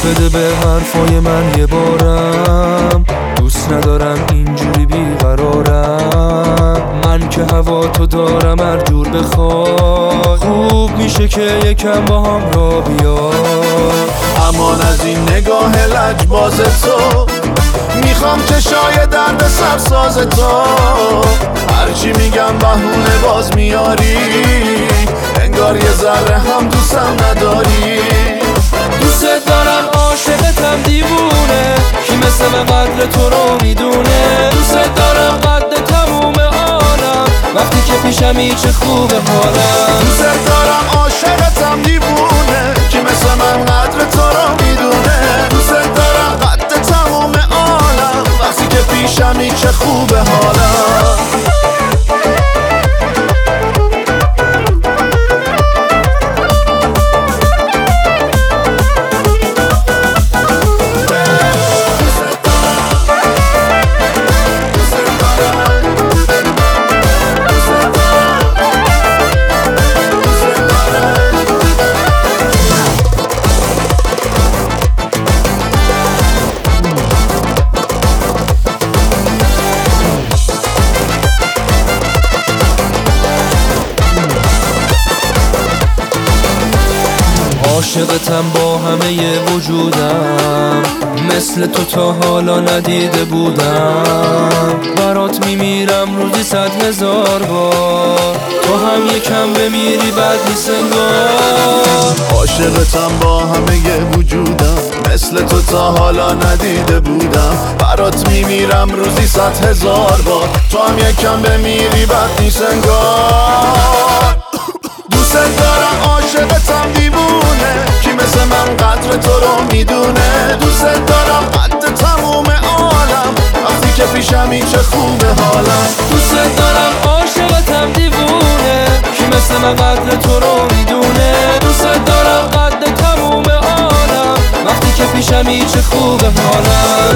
بده به حرفای من یه بارم، دوست ندارم اینجوری بیقرارم. من که هوا تو دارم هر جور بخوای، خوب میشه که یکم با هم را بیای. امان از این نگاه لجباز تو، میخوام چشای درد سرساز تو. هرچی میگم بهونه باز میاری، انگار یه ذره هم دوستم نداری. دوست دارم عاشقتم دیوونه، کی مثل من قدر تو رو میدونه. دوست دارم قد تموم عالم، وقتی که پیشمی چه خوبه حالم. دوست دارم عاشقتم دیوونه، کی مثل من قدر تو رو میدونه. دوست دارم قد تموم عالم، وقتی که پیشمی چه خوبه حالم. عاشقتم با همه وجودم، مثل تو تا حالا ندیده بودم. برات میمیرم روزی 100,000 بار، تو هم یکم بمیری بد نیست انگار. عاشقتم با همه وجودم، مثل تو تا حالا ندیده بودم. برات میمیرم روزی 100,000 بار، تو هم یکم بمیری بد نیست انگار. دوست دارم عاشقتم دیوونه، کی مثل من قدر تو رو میدونه. دوست دارم قد تموم عالم، وقتی که پیشمی چه خوبه حالم. دوست دارم عاشقتم دیوونه، کی مثل من قدر تو رو میدونه. دوست دارم قد تموم عالم، وقتی که پیشمی چه خوبه حالم.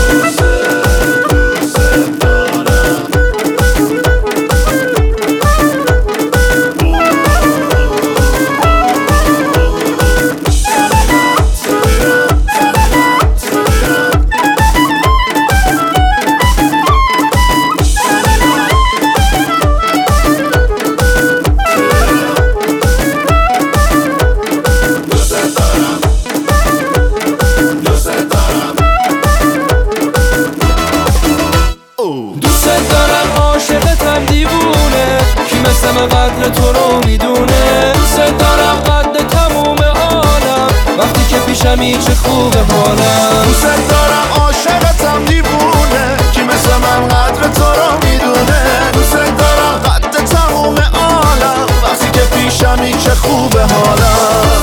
دوست دارم عاشقتم دیوونه، کی مثل من قدر تو رو میدونه. دوست دارم قد تموم عالم، وقتی که پیشمی چه خوبه حالم. دوست دارم عاشقتم دیوونه، کی مثل من قدر تو رو میدونه. دوست دارم قد تموم عالم، وقتی که پیشمی چه خوبه حالم.